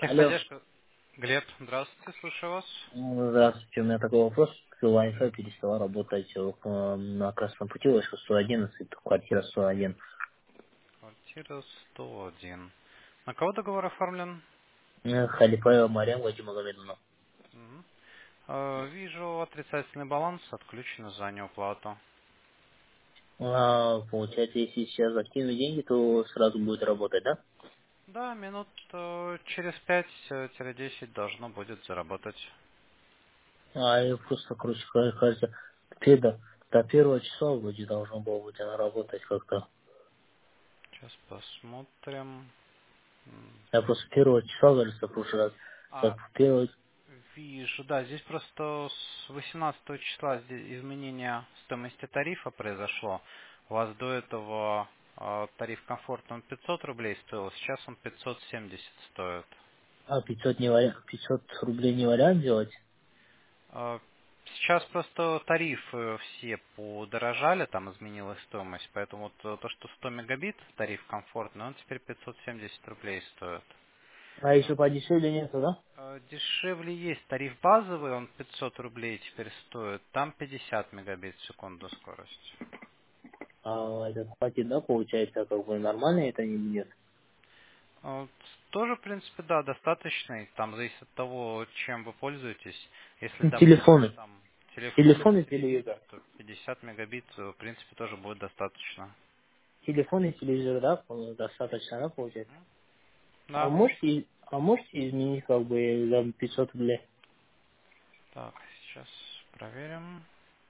Алло, Техподдержка. Глеб, здравствуйте, слушаю вас. здравствуйте. У меня такой вопрос. Wi-Fi перестала работать на Красном пути, вышел 111, квартира 101. Квартира 101. На кого договор оформлен? Халифаева Мария Владимировна. Мгм. Вижу отрицательный баланс, отключено за неуплату. Получается, если сейчас закину деньги, то сразу будет работать, да? Да, минут через 5-10 должно будет заработать. Я просто, короче, кажется, до первого числа вроде должно было быть она работать как-то. Сейчас посмотрим. Я просто первого числа, кажется, в прошлый раз, как А, первого. вижу, да, здесь просто с 18 числа изменение стоимости тарифа произошло. У вас до этого тариф комфорт он 500 рублей стоил, сейчас он 570 стоит. 500, 500 рублей не вариант делать? А, Сейчас просто тарифы все подорожали, там изменилась стоимость, поэтому вот то, что 100 мегабит тариф комфортный, он теперь 570 рублей стоит. А еще подешевле нету, да? Дешевле есть тариф базовый, он 500 рублей теперь стоит, там 50 мегабит в секунду скорость. Этот пакет, да, получается, как бы нормально это или нет? Вот, тоже, в принципе, да, достаточный, там зависит от того, чем вы пользуетесь. Если, допустим, Телефоны. там телефон или Телефон и телевизор, телевизор. то 50 мегабит, в принципе, тоже будет достаточно. Телефон и телевизор, да, достаточно, да, получается? Да. А можете изменить, как бы, за 500 рублей? Так, сейчас проверим.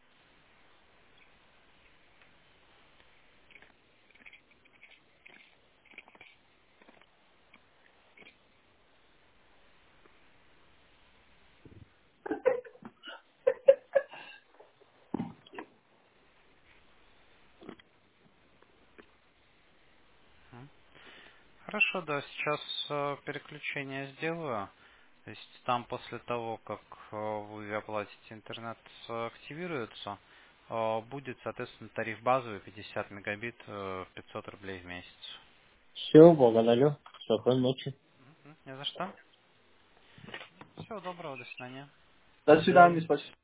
Мгм. Хорошо, да, сейчас переключение сделаю. То есть там после того, как вы оплатите интернет, активируется, будет, соответственно, тариф базовый 50 мегабит, 500 рублей в месяц. Все, благодарю. Спокойной ночи. Не за что. Всего доброго, до свидания. До свидания, спасибо.